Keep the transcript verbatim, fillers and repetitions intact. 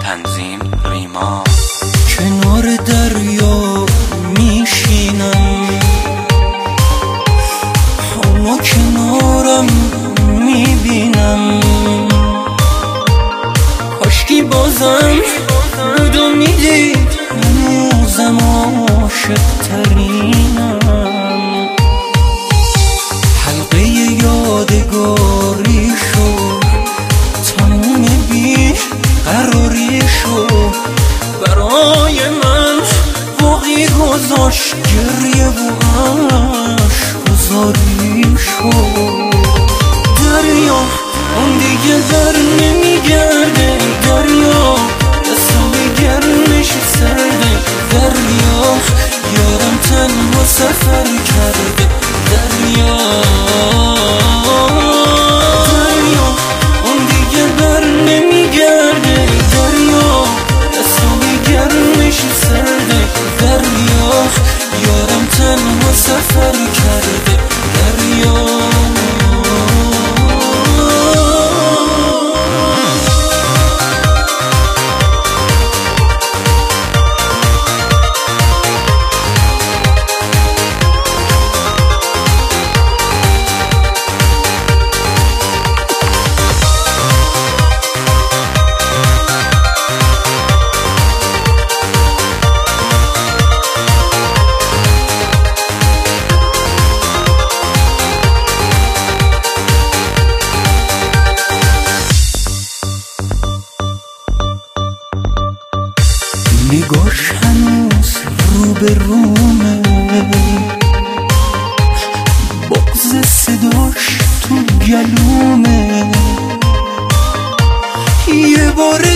تنظیم ریما. کنار دریا میشینم، حالا کنارم میبینم، کاشکی بازم بودو میدید هنوزم عاشق ترینم. حلقه یادگاری شد، تموم بی قراری شد، برای من باقی گذاشت گریه و عشق‌گذاری شد. دریا اون دیگه بر نمیگرده، دریا دستم گرمش سرده، دریا یارم تنها سفر کرده، دریا دریا اون دیگه بر نمیگرده، دریا دستم گرمش سرده، دریا یارم تنها سفر کرده، دریا. نگاش هنوز رو به رومه، بغض صداش تو گلومه، یه بار